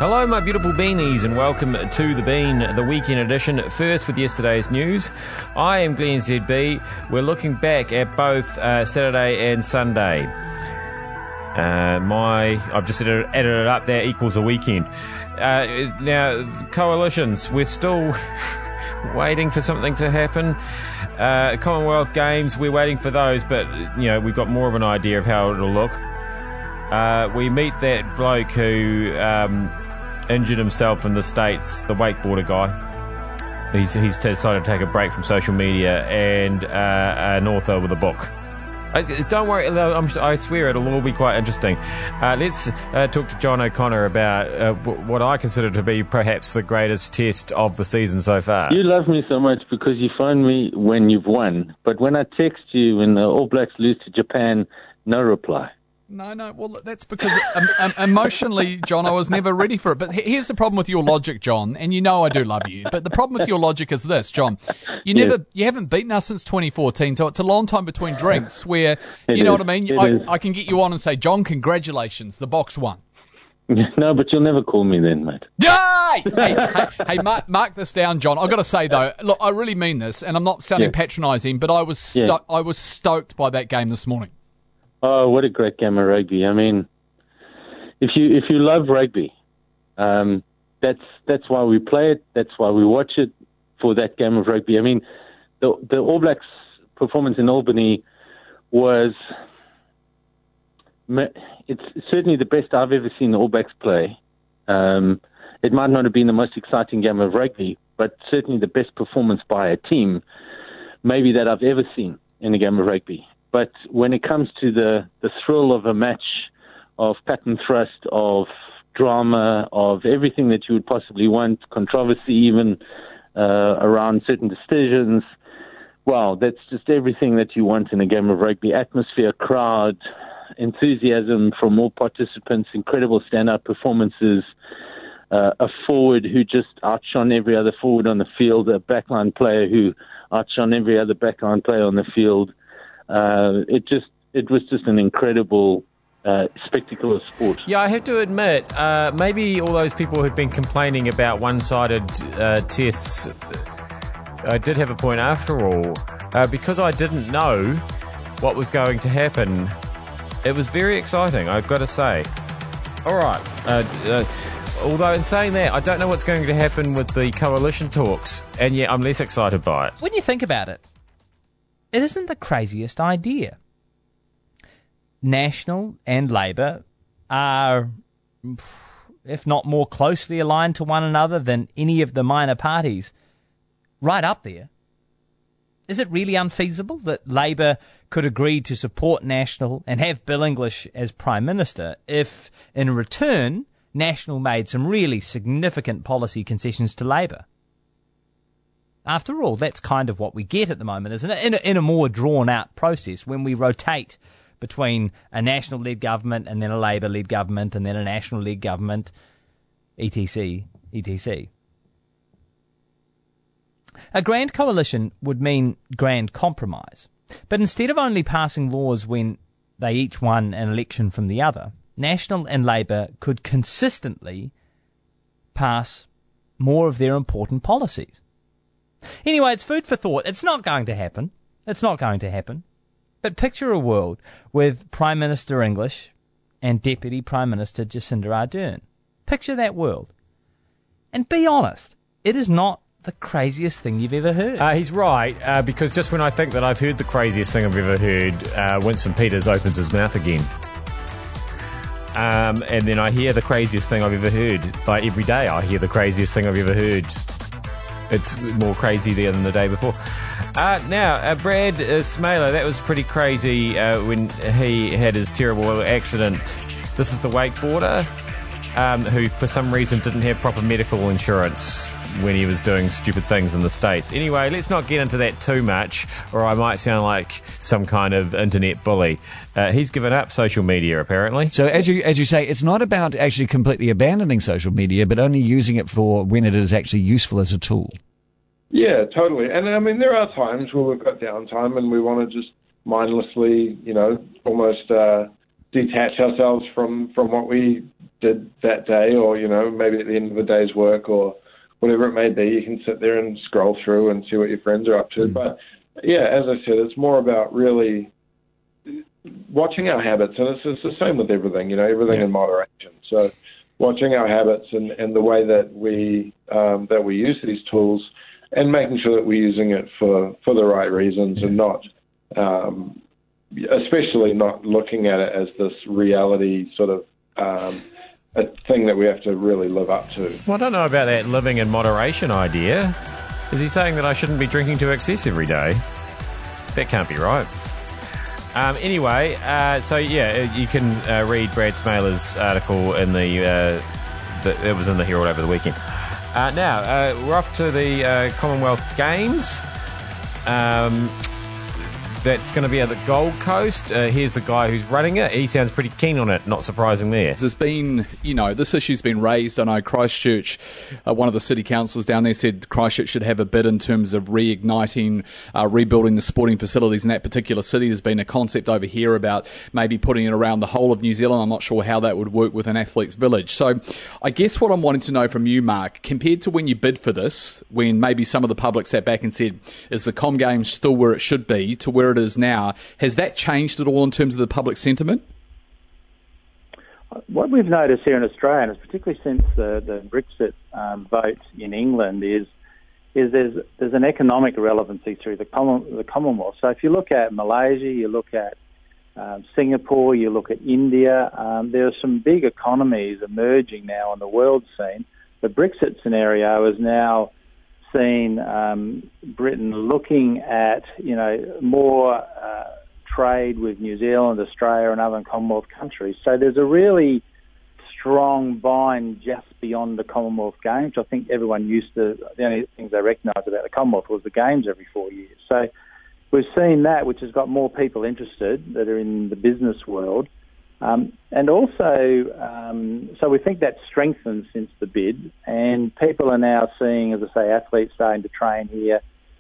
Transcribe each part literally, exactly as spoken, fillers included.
Hello, my beautiful beanies, and welcome to The Bean, the weekend edition. First, with yesterday's news, I am Glenn Z B. We're looking back at both uh, Saturday and Sunday. Uh, my, I've just added, added it up. That equals a weekend. Uh, now, coalitions, we're still waiting for something to happen. Uh, Commonwealth Games, we're waiting for those, but you know we've got more of an idea of how it'll look. Uh, we meet that bloke who um, injured himself in the States, the wakeboarder guy. He's, he's decided to take a break from social media, and uh, an author with a book. Uh, don't worry, I'm, I swear it'll all be quite interesting. Uh, let's uh, talk to John O'Connor about uh, what I consider to be perhaps the greatest test of the season so far. You love me so much because you phone me when you've won, but when I text you when the All Blacks lose to Japan, no reply. No, no, well, that's because um, um, emotionally, John, I was never ready for it. But here's the problem with your logic, John, and you know I do love you, but the problem with your logic is this, John. You never, yes. you haven't beaten us since twenty fourteen, so it's a long time between drinks where, it you know is. what I mean? I, I can get you on and say, John, congratulations, the box won. No, but you'll never call me then, mate. Yay! Hey, hey, hey mark, mark this down, John. I've got to say, though, look, I really mean this, and I'm not sounding yeah. patronising, but I was sto- yeah. I was stoked by that game this morning. Oh, what a great game of rugby! I mean, if you if you love rugby, um, that's that's why we play it. That's why we watch it, for that game of rugby. I mean, the the All Blacks' performance in Albany was it's certainly the best I've ever seen the All Blacks play. Um, it might not have been the most exciting game of rugby, but certainly the best performance by a team, maybe that I've ever seen in a game of rugby. But when it comes to the, the thrill of a match, of cut and thrust, of drama, of everything that you would possibly want, controversy even uh, around certain decisions, wow, that's just everything that you want in a game of rugby. Atmosphere, crowd, enthusiasm from all participants, incredible stand-up performances, uh, a forward who just outshone every other forward on the field, a backline player who outshone every other backline player on the field. Uh, it just it was just an incredible uh, spectacle of sport. Yeah, I have to admit, uh, maybe all those people who've been complaining about one-sided uh, tests uh, did have a point after all. Uh, because I didn't know what was going to happen, it was very exciting, I've got to say. All right. Uh, uh, although in saying that, I don't know what's going to happen with the coalition talks, and yet I'm less excited by it. When you think about it, it isn't the craziest idea. National and Labour are, if not more closely aligned to one another than any of the minor parties, right up there. Is it really unfeasible that Labour could agree to support National and have Bill English as Prime Minister if, in return, National made some really significant policy concessions to Labour? After all, that's kind of what we get at the moment, isn't it? In a, in a more drawn-out process, when we rotate between a national-led government and then a Labour-led government and then a national-led government, et cetera, et cetera. A grand coalition would mean grand compromise. But instead of only passing laws when they each won an election from the other, National and Labour could consistently pass more of their important policies. Anyway, it's food for thought. It's not going to happen. It's not going to happen. But picture a world with Prime Minister English and Deputy Prime Minister Jacinda Ardern. Picture that world. And be honest, it is not the craziest thing you've ever heard. Uh, he's right, uh, because just when I think that I've heard the craziest thing I've ever heard, uh, Winston Peters opens his mouth again. Um, and then I hear the craziest thing I've ever heard. Like every day I hear the craziest thing I've ever heard. It's more crazy there than the day before. Uh, now, uh, Brad uh, Smaler, that was pretty crazy uh, when he had his terrible accident. This is the wakeboarder um, who, for some reason, didn't have proper medical insurance when he was doing stupid things in the States. Anyway, let's not get into that too much, or I might sound like some kind of internet bully. Uh, he's given up social media, apparently. So as you as you say, it's not about actually completely abandoning social media, but only using it for when it is actually useful as a tool. Yeah, totally. And I mean, there are times where we've got downtime and we want to just mindlessly, you know, almost uh, detach ourselves from, from what we did that day, or, you know, maybe at the end of the day's work or whatever it may be, you can sit there and scroll through and see what your friends are up to. Mm. But, yeah, as I said, it's more about really watching our habits, and it's, it's the same with everything, you know, everything yeah. in moderation. So watching our habits and, and the way that we um, that we use these tools, and making sure that we're using it for, for the right reasons, and not, um, especially not looking at it as this reality sort of um, a thing that we have to really live up to. Well, I don't know about that living in moderation idea. Is he saying that I shouldn't be drinking to excess every day? That can't be right. Um, anyway, uh, so yeah, you can uh, read Brad Smaler's article in the, uh, the it was in the Herald over the weekend. Uh, now uh, we're off to the uh, Commonwealth Games. Um, That's going to be at the Gold Coast. Uh, here's the guy who's running it. He sounds pretty keen on it, not surprising there. There's been, you know, this issue's been raised. I know Christchurch, uh, one of the city councillors down there said Christchurch should have a bid in terms of reigniting, uh, rebuilding the sporting facilities in that particular city. There's been a concept over here about maybe putting it around the whole of New Zealand. I'm not sure how that would work with an athlete's village. So I guess what I'm wanting to know from you, Mark, compared to when you bid for this, when maybe some of the public sat back and said, is the Com Games still where it should be, to where it is now, has that changed at all in terms of the public sentiment? What we've noticed here in Australia, and particularly since the, the Brexit um, vote in England, is is there's there's an economic relevancy through the, Common, the Commonwealth. So if you look at Malaysia, you look at um, Singapore, you look at India, um, there are some big economies emerging now on the world scene. The Brexit scenario is now seen um, Britain looking at, you know, more uh, trade with New Zealand, Australia and other Commonwealth countries. So there's a really strong bind just beyond the Commonwealth Games. I think everyone used to, the only things they recognised about the Commonwealth was the Games every four years. So we've seen that, which has got more people interested that are in the business world. Um, and also, um, so we think that's strengthened since the bid, and people are now seeing, as I say, athletes starting to train here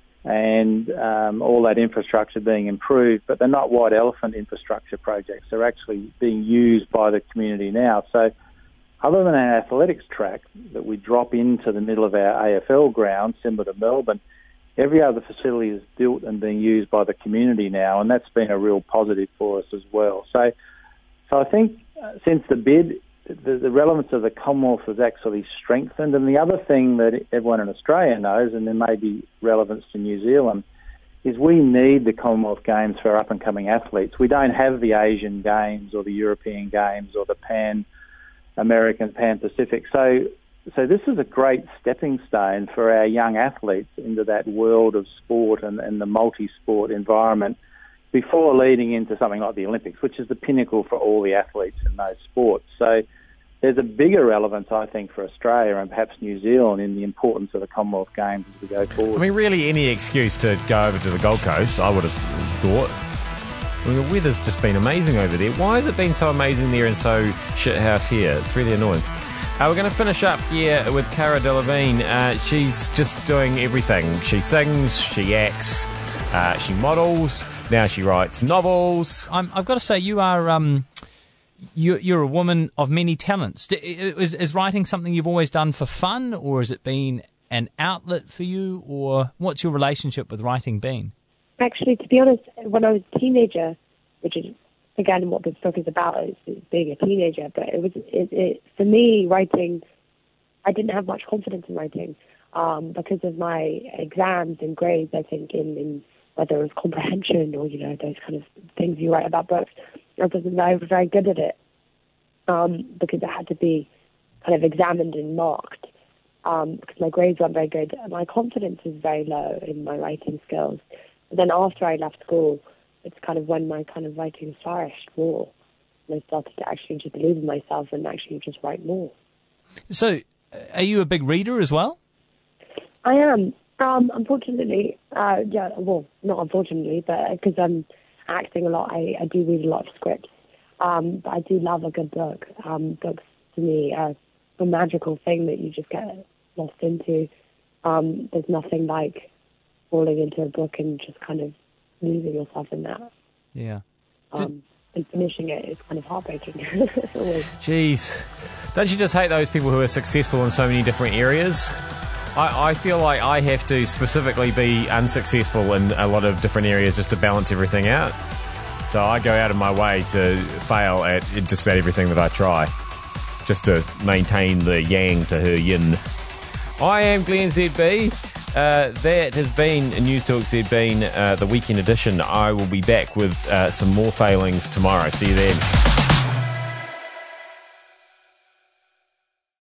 and um, all that infrastructure being improved, but they're not white elephant infrastructure projects. They're actually being used by the community now. So other than our athletics track that we drop into the middle of our A F L ground, similar to Melbourne, every other facility is built and being used by the community now, and that's been a real positive for us as well. So So I think uh, since the bid, the, the relevance of the Commonwealth has actually strengthened. And the other thing that everyone in Australia knows, and there may be relevance to New Zealand, is we need the Commonwealth Games for our up-and-coming athletes. We don't have the Asian Games or the European Games or the Pan-American, Pan-Pacific. So, so this is a great stepping stone for our young athletes into that world of sport and, and the multi-sport environment, before leading into something like the Olympics, which is the pinnacle for all the athletes in those sports. So there's a bigger relevance, I think, for Australia and perhaps New Zealand in the importance of the Commonwealth Games as we go forward. I mean, really, any excuse to go over to the Gold Coast, I would have thought. I mean, the weather's just been amazing over there. Why has it been so amazing there and so shithouse here? It's really annoying. Uh, we're going to finish up here with Cara Delevingne. Uh, she's just doing everything. She sings, she acts, uh, she models. Now she writes novels. I'm, I've got to say, you are um, you, you're a woman of many talents. Is, is writing something you've always done for fun, or has it been an outlet for you, or what's your relationship with writing been? Actually, to be honest, when I was a teenager, which is again what this book is about, is, is being a teenager. But it was it, it, for me, writing. I didn't have much confidence in writing um, because of my exams and grades. I think in, in whether it was comprehension or, you know, those kind of things you write about books. I wasn't I was very good at it um, because it had to be kind of examined and marked um, because my grades weren't very good. My confidence was very low in my writing skills. But then after I left school, it's kind of when my kind of writing flourished more. And I started to actually just believe in myself and actually just write more. So, are you a big reader as well? I am. Um, unfortunately, uh, yeah, well, not unfortunately, but because I'm acting a lot, I, I do read a lot of scripts. Um, but I do love a good book. Um, books, to me, are a magical thing that you just get lost into. Um, there's nothing like falling into a book and just kind of losing yourself in that. Yeah. Um, and finishing it is kind of heartbreaking. Always. Jeez. Don't you just hate those people who are successful in so many different areas? I, I feel like I have to specifically be unsuccessful in a lot of different areas just to balance everything out. So I go out of my way to fail at just about everything that I try, just to maintain the yang to her yin. I am Glenn Z B. Uh, that has been News Talk Z B, uh, the weekend edition. I will be back with uh, some more failings tomorrow. See you then.